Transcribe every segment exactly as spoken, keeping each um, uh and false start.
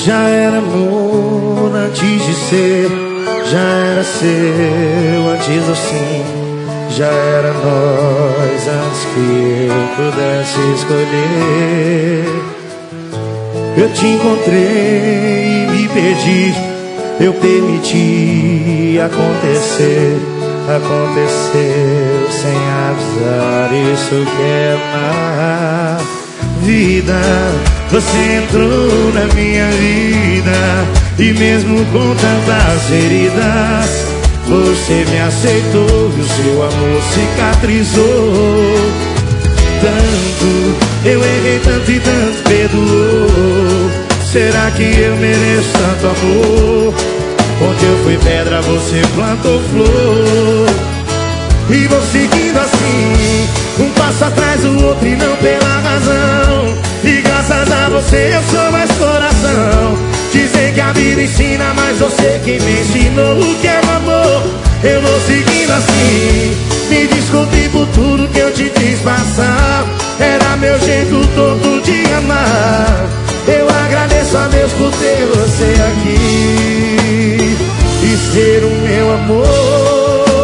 Já era amor antes de ser, já era seu antes do sim, já era nós antes que eu pudesse escolher. Eu te encontrei e me perdi, eu permiti acontecer. Aconteceu sem avisar, isso que é amar. Vida, você entrou na minha vida, e mesmo com tantas feridas, você me aceitou e o seu amor cicatrizou. Tanto, eu errei tanto e tanto perdoou. Será que eu mereço tanto amor? Onde eu fui pedra, você plantou flor. E vou seguindo assim, um passo atrás do outro e não pela razão. E graças a você eu sou mais coração. Dizem que a vida ensina, mas você que me ensinou o que é o amor. Eu vou seguindo assim, me desculpe por tudo que eu te fiz passar. Era meu jeito todo de amar. Eu agradeço a Deus por ter você aqui e ser o meu amor.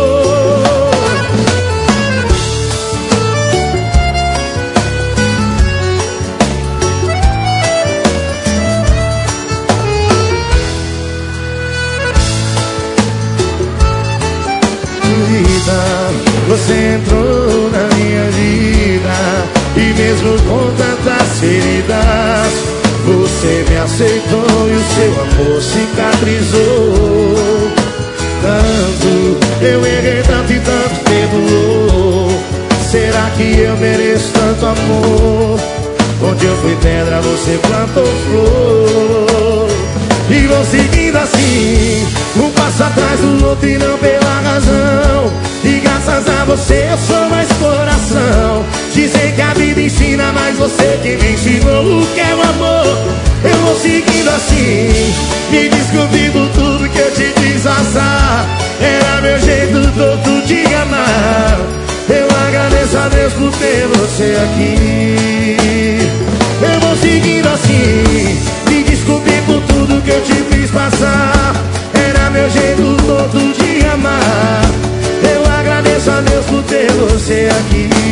Vida, você entrou na minha vida, e mesmo com tantas feridas, você me aceitou e o seu amor cicatrizou. Tanto, eu errei tanto e tanto perdoou. Será que eu mereço tanto amor? Onde eu fui pedra, você plantou flor. E vou seguindo assim, um passo atrás do outro e não pela razão. E graças a você eu sou mais coração. Dizem que a vida ensina, mas você que me ensinou o que é o amor. Eu vou seguindo assim, me desculpe por tudo que eu te fiz passar. Era meu jeito todo de amar. Eu agradeço a Deus por ter você aqui. Eu vou seguindo assim, me desculpe por tudo que eu te fiz passar. Era meu jeito todo de amar. Eu agradeço a Deus por ter você aqui.